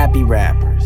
happy rappers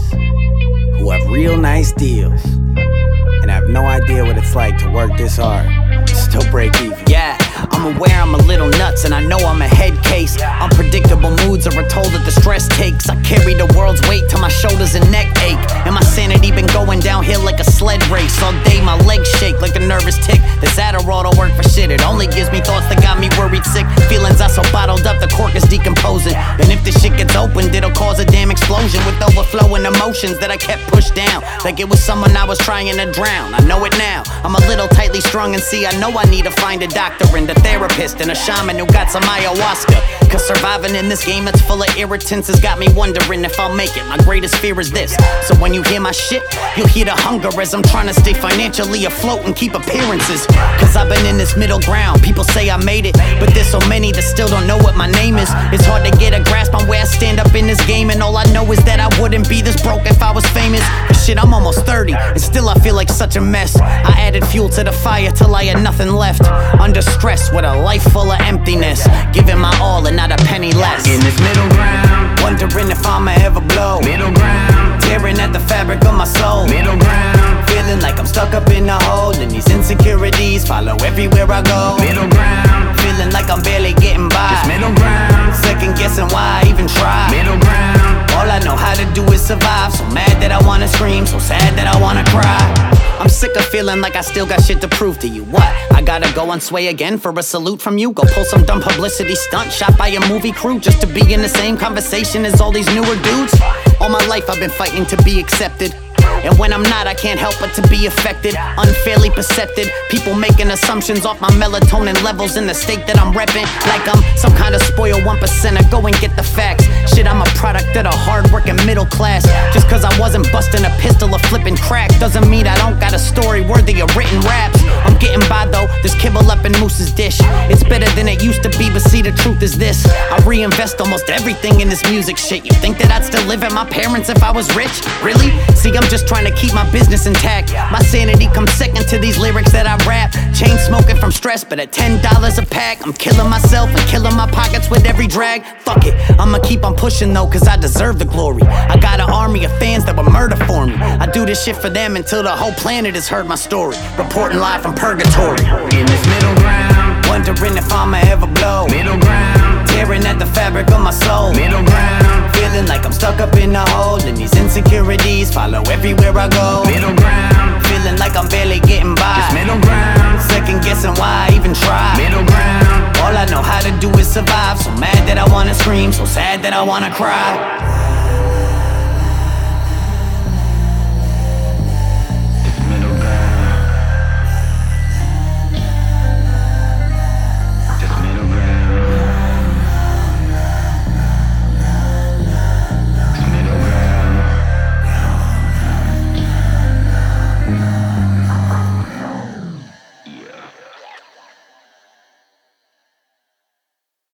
who have real nice deals and have no idea what it's like to work this hard, still break even. Yeah, I'm aware I'm a little nuts and I know I'm a head case. Unpredictable moods are a toll that the stress takes. I carry the world's weight till my shoulders and neck ache, and my sanity been going downhill like a sled race. All day my legs shake like a nervous tick. This Adderall don't work for shit, it only gives me thoughts that got me worried sick. Feelings I so bottled up, the cork is decomposing, and if this shit gets opened, it'll cause a damn explosion with overflowing emotions that I kept pushed down like it was someone I was trying to drown. I know it now, I'm a little tightly strung, and see, I know I need to find a doctor and a therapist and a shaman who got some ayahuasca. Cause surviving in this game that's full of irritants has got me wondering if I'll make it. My greatest fear is this, so when you hear my shit, you'll hear the hunger as I'm trying to stay financially afloat and keep appearances. Cause I've been in this middle ground, people say I made it, but there's so many that still don't know what my name is. It's hard to get a grasp on where I stand up in this game, and all I know is that I wouldn't be this broke if I was famous. But shit, I'm almost 30, and still I feel like such a mess. I added fuel to the fire till I had nothing left. Under stress with a life full of emptiness, giving my all and not a penny less. In this middle ground, wondering if I'ma ever blow. Middle ground, tearing at the fabric of my soul. Middle ground, feeling like I'm stuck up in a hole, and these insecurities follow everywhere I go. Middle ground, feeling like I'm barely getting by. Just middle ground, second guessing why I even try. Middle ground, all I know how to do is survive. So mad that I wanna scream, so sad that I wanna cry. I'm sick of feeling like I still got shit to prove to you. What? I gotta go on Sway again for a salute from you? Go pull some dumb publicity stunt shot by a movie crew just to be in the same conversation as all these newer dudes? All my life I've been fighting to be accepted, and when I'm not, I can't help but to be affected. Unfairly percepted, people making assumptions off my melatonin levels in the state that I'm repping, like I'm some kind of spoiled 1%er. Go and get the facts. Shit, I'm a product of the hard-working middle class. Just cause I wasn't busting a pistol or flipping crack doesn't mean I don't got a story worthy of written raps. I'm getting by though, there's kibble up in Moose's dish. It's better than it used to be, but see, the truth is this: I reinvest almost everything in this music shit. You think that I'd still live at my parents if I was rich? Really? See, I'm just trying to keep my business intact. My sanity comes second to these lyrics that I rap. Chain smoking from stress, but at $10 a pack, I'm killing myself and killing my pockets with every drag. Fuck it, I'ma keep on pushing though, cause I deserve the glory. I got an army of fans that would murder for me. I do this shit for them until the whole planet has heard my story. Reporting live from purgatory. In this middle ground, wondering if I'ma ever blow. Middle ground, tearing at the fabric of my soul. Middle ground, feeling like I'm stuck up in a hole, and these insecurities follow everywhere I go. Middle ground, feeling like I'm barely getting by. Just middle ground, second guessing why I even try. Middle ground, all I know how to do is survive. So mad that I wanna scream, so sad that I wanna cry.